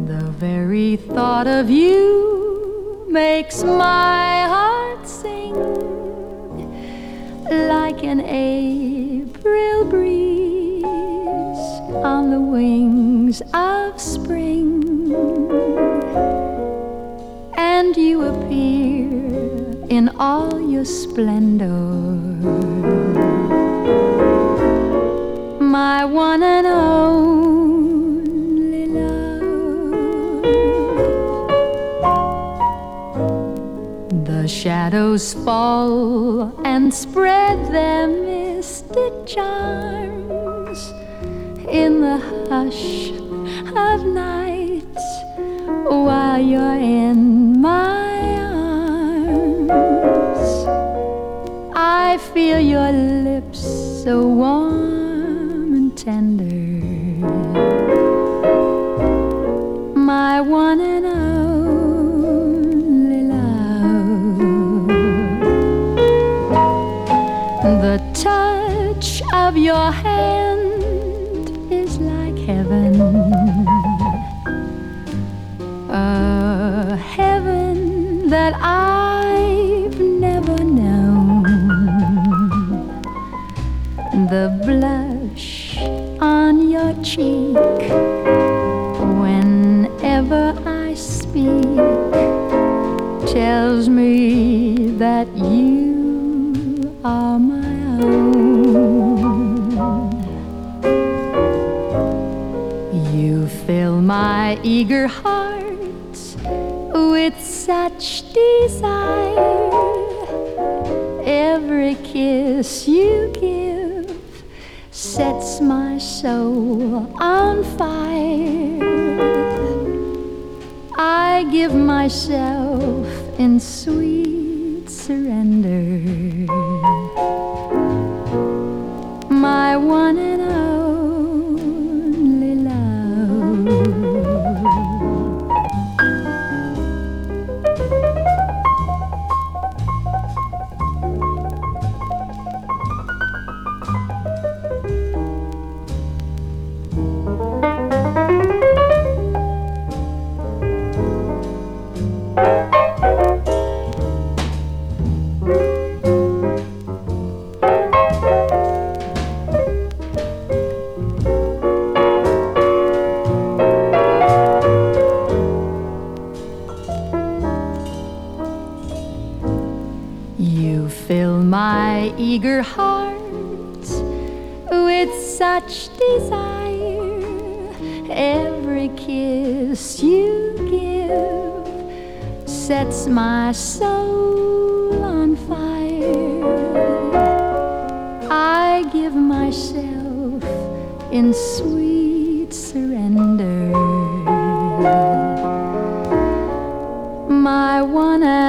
The very thought of you makes my heart sing like an April breeze on the wings of spring. And you appear in all your splendor, my one and only love. The shadows fall and spread their mystic charms in the hush of night while you're in my arms. I feel your lips so warm and tender, my one and only love. The touch of your hand is like heaven, a heaven that I've never known. The blush on your cheek whenever I speak tells me that you are my own. You fill my eager heart with such desire. Every kiss you give sets my soul on fire. I give myself in sweet surrender, my one and only love. You fill my eager heart with such desire. Every kiss you give sets my soul on fire. I give myself in sweet surrender, my one and